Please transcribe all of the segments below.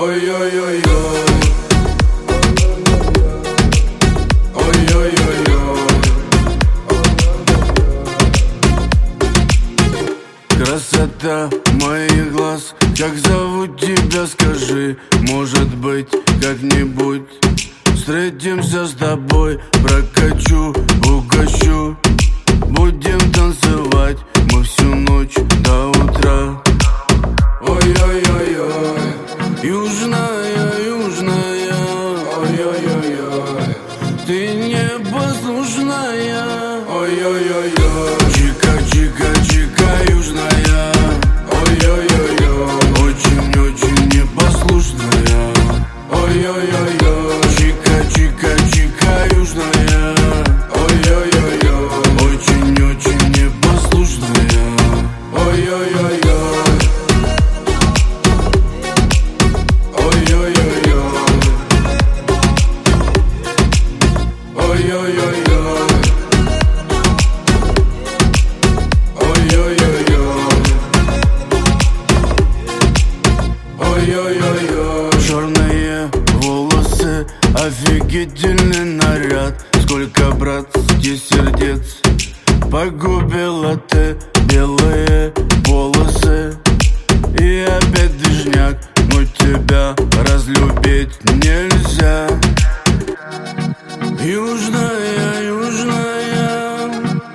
Ой-ой-ой-ой. Красота моих глаз, как зовут тебя, скажи. Может быть, как-нибудь встретимся с тобой. Прокачу, угощу, будем танцевать мы всю ночь до утра. Ой-ой-ой-ой. Южная, южная, ой-ой-ой-ой. Ты непослушная, ой-ой-ой-ой. Чика-чика-чика, южная, ой-ой-ой-ой. Очень-очень непослушная, ой-ой-ой-ой. Чика-чика-чика, южная, ой-ой-ой-ой. Очень-очень непослушная, ой-ой-ой-ой. Черные волосы, офигительный наряд. Сколько, братских сердец погубила ты. Белые волосы и опять движняк, но тебя разлюбить нельзя. Южная, южная,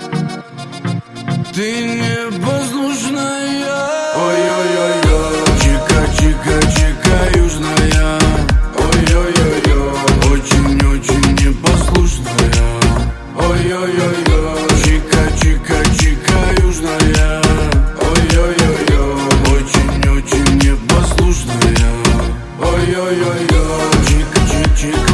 ты непослушная, ой-ой-ой-ой. Чика-чика-чика, южная, ой-ой-ой-ой. Очень-очень непослушная, ой-ой-ой-ой. Чика-чика-чика, южная, ой-ой-ой-ой. Очень-очень непослушная, ой-ой-ой-ой. Чика-чика-чика.